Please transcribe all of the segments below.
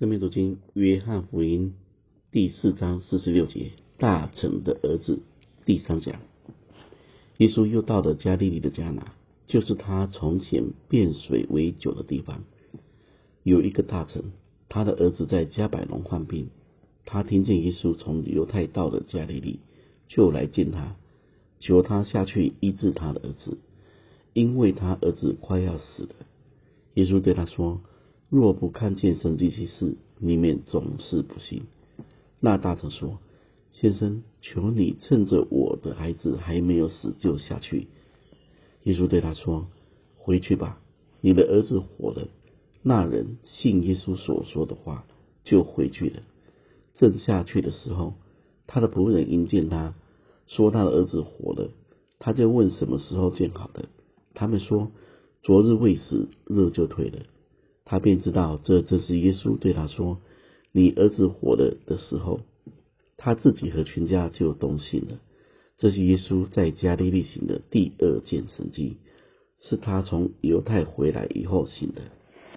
生命读经约翰福音第4章46节，大臣的儿子。第3讲，耶稣又到了加利利的迦拿，就是他从前变水为酒的地方。有一个大臣，他的儿子在迦百农患病，他听见耶稣从犹太到了加利利，就来见他，求他下去医治他的儿子，因为他儿子快要死了。耶稣对他说，若不看见神迹奇事，你们总是不信。那大臣说，先生，求你趁着我的孩子还没有死就下去。耶稣对他说，回去吧，你的儿子活了。那人信耶稣所说的话，就回去了。正下去的时候，他的仆人迎见他，说他的儿子活了。他就问什么时候见好的，他们说，昨日未死，热就退了。他便知道这正是耶稣对他说，你儿子活了的时候。他自己和全家就都信了。这是耶稣在加利利行的第2件神迹，是他从犹太回来以后行的。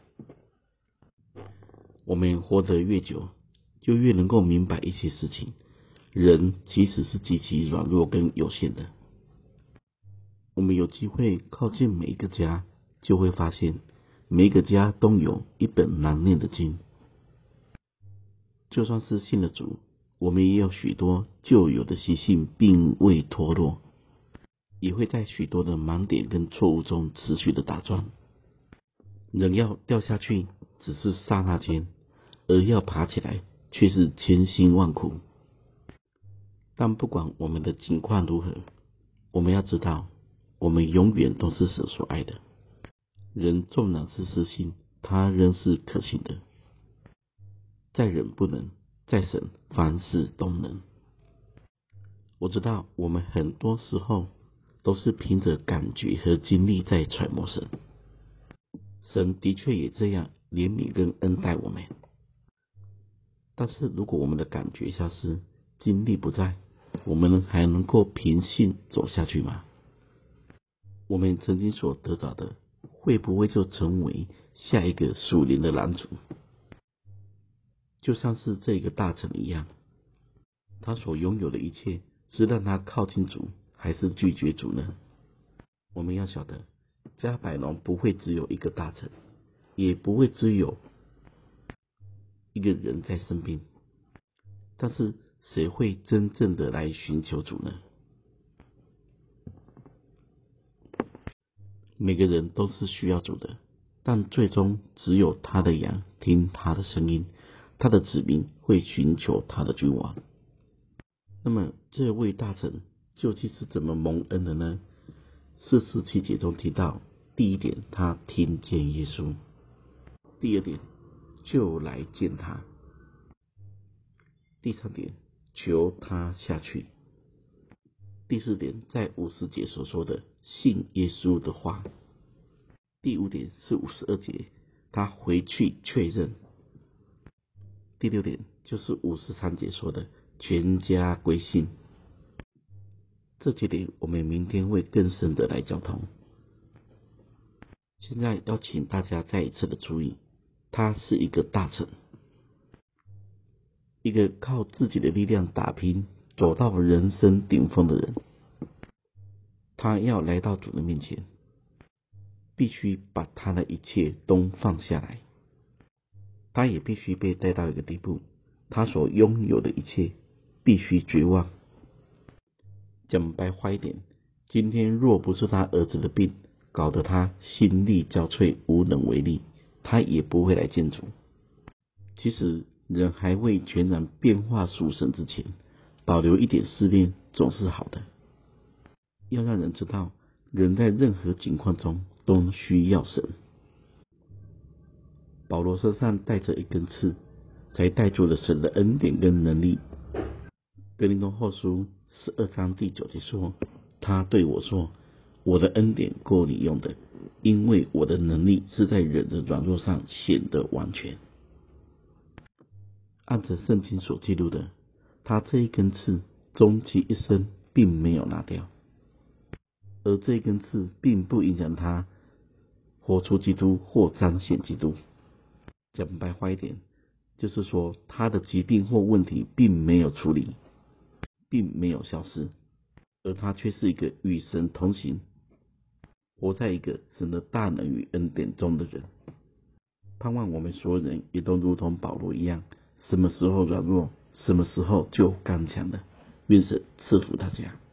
我们活得越久，就越能够明白一些事情。人其实是极其软弱跟有限的。我们有机会靠近每一个家，就会发现每一个家都有一本难念的经。就算是信了主，我们也有许多旧有的习性并未脱落，也会在许多的盲点跟错误中持续的打转。人要掉下去只是刹那间，而要爬起来却是千辛万苦。但不管我们的境况如何，我们要知道，我们永远都是神所爱的。人纵然是失信，他仍是可信的。在人不能，在神凡事都能。我知道我们很多时候都是凭着感觉和经历在揣摩神，神的确也这样怜悯跟恩待我们。但是如果我们的感觉消失，经历不在，我们还能够凭信走下去吗？我们曾经所得到的，会不会就成为下一个属灵的拦阻？就像是这个大臣一样，他所拥有的一切是让他靠近主，还是拒绝主呢？我们要晓得，迦百农不会只有一个大臣，也不会只有一个人在生病，但是谁会真正的来寻求主呢？每个人都是需要主的，但最终只有他的羊听他的声音，他的子民会寻求他的君王。那么这位大臣究竟是怎么蒙恩的呢？47节中提到，第一点，他听见耶稣；第2点，就来见他；第3点，求他下去；第4点，在50节所说的信耶稣的话；第5点是52节，他回去确认；第6点就是53节说的全家归信。这几点我们明天会更深的来交通。现在要请大家再一次的注意，他是一个大臣，一个靠自己的力量打拼走到人生顶峰的人。他要来到主的面前，必须把他的一切都放下来。他也必须被带到一个地步，他所拥有的一切必须绝望。讲白话一点，今天若不是他儿子的病搞得他心力交瘁，无能为力，他也不会来见主。其实人还未全然变化属神之前，保留一点试炼总是好的。要让人知道，人在任何情况中都需要神。保罗身上带着一根刺，才带住了神的恩典跟能力。哥林多后书12章第9节说，他对我说，我的恩典够你用的，因为我的能力是在人的软弱上显得完全。按着圣经所记录的，他这一根刺终其一生并没有拿掉，而这一根刺并不影响他活出基督或彰显基督。讲白话一点， 就是说他的疾病或问题并没有处理，并没有消失，而他却是一个与神同行，活在一个神的大能与恩典中的人。盼望我们所有人也都如同保罗一样，什么时候软弱，什么时候就刚强了。愿神赐福大家。